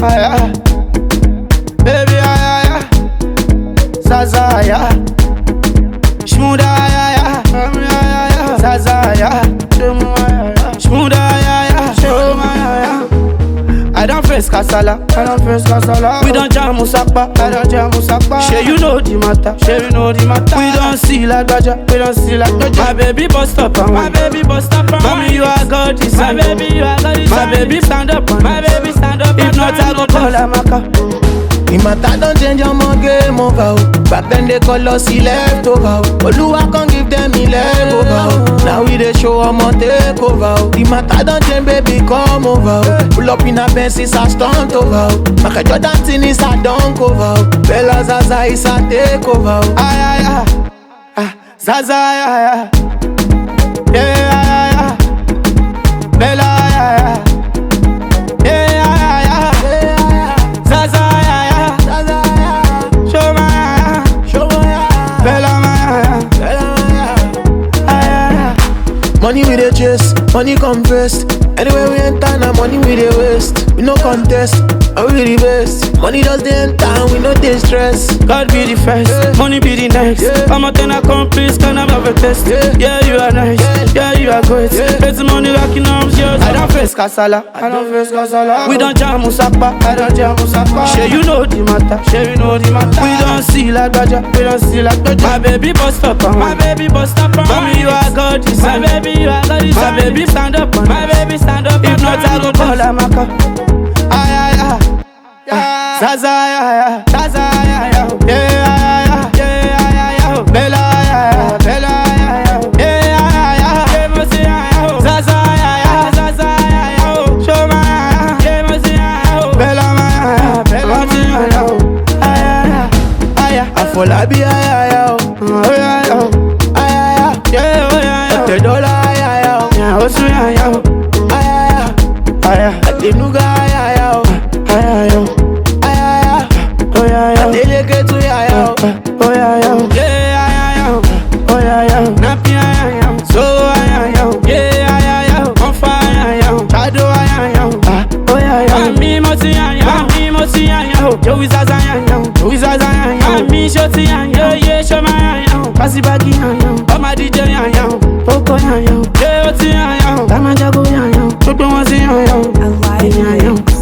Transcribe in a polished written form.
aya. Baby, aya, Zaza, aya. Shmuda, aya, Zaza, aya. Shmuda, aya, I don't face kasala, We don't jam Musakpa, Sure you know the matter, We don't see like Baja, My baby bust up on Mommy, you are God, my baby stand up on If not, I go call Amaka. The matter don't change, I'm a game over. Back then they call us left over. Oluwa can't give them leg over. Now we they show I'm a take over. The matter don't change, baby, come over. Pull up in a Benz, it's a stunt over. Maka Jordan thing is a dunk over. Bella Zaza is a take over. Ay, Zaza, ay, yeah, Bella, ay, yeah, Zaza, money we dey chase, money come first. Anywhere we enter, now money we dey waste. We no contest, and we the best. Money just dey enter, and we no dey stress. God be the first, money be the next. I'm a ten accomplice, can I have a test? Yeah, you are nice, yeah, you are great. Pay the money rocking arms, yours. I don't face kasala, We don't jam Musakpa, Sure you know the matter, We don't see like Baja, My baby bust up on Mommy, you are God, my baby stand up on If not, I go call Amaka. Ay, Zaza, yeah, Bella, Zaza, Shoma, Bella, Afolabi, Adenuga, Adeleke Poco,